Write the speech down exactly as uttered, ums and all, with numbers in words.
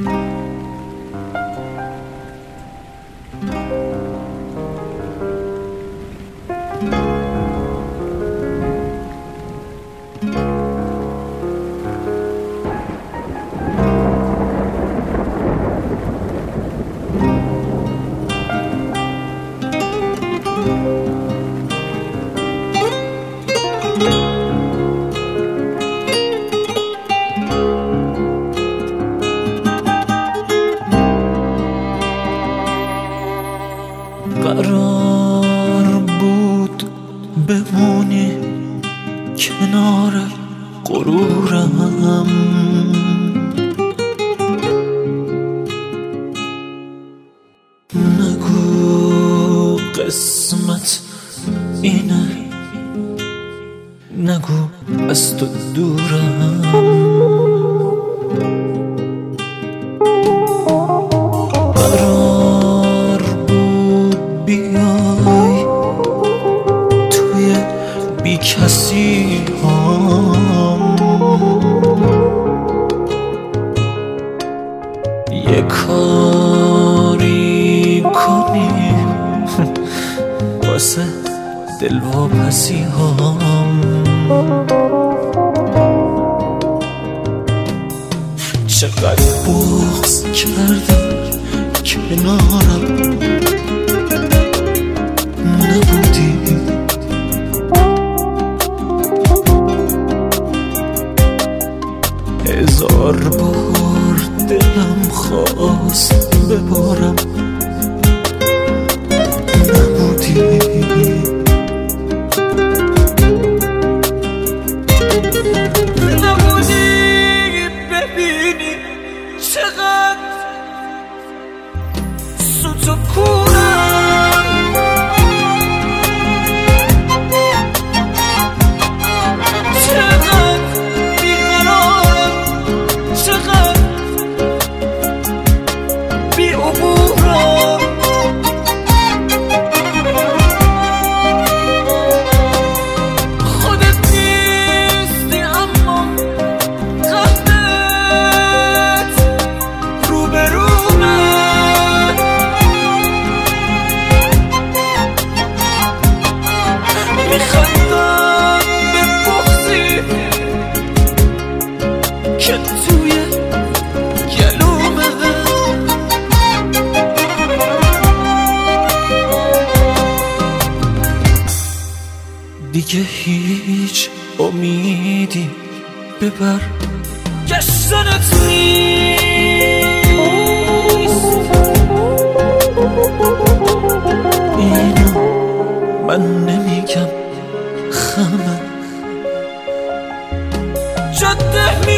قرار بود بمونی کنار غرورم، نگو قسمت اینه، نگو از تو دورم. قرار بود بیای توی بی کسی هم، یه کاری کنی واسه دلواپسی هم. چقدر بغض کردم کنارم نبودی، هزار بار دلم خواست ببارم نبودی. چقدر سوت و کورم، چقدر بیقرارم، چقدر بی عبورم. خودت نیستی اما قهرت میخندم به بغضی که توی گلومه. دیگه هیچ امیدی ببر گشتنت نیست، اینو من نمیگم خمه جاده